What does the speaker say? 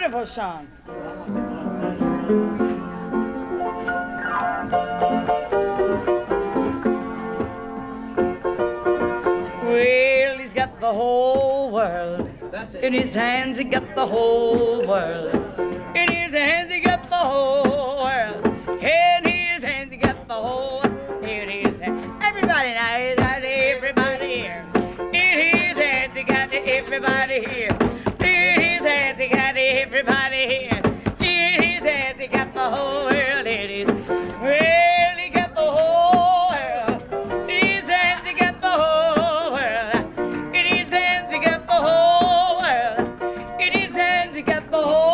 wonderful song. Well, he's got the whole world in his hands. He got the whole world in his hands. He got the whole world in his hands. He got the whole in his hands. Everybody now, he's got everybody here. In his hands, he got everybody here. In his hands, he got everybody here. In his hands, he got the whole world in his. Well, he got the whole world. In his hands, he got the whole world. In his hands, he got the whole world. In his hands, he got the whole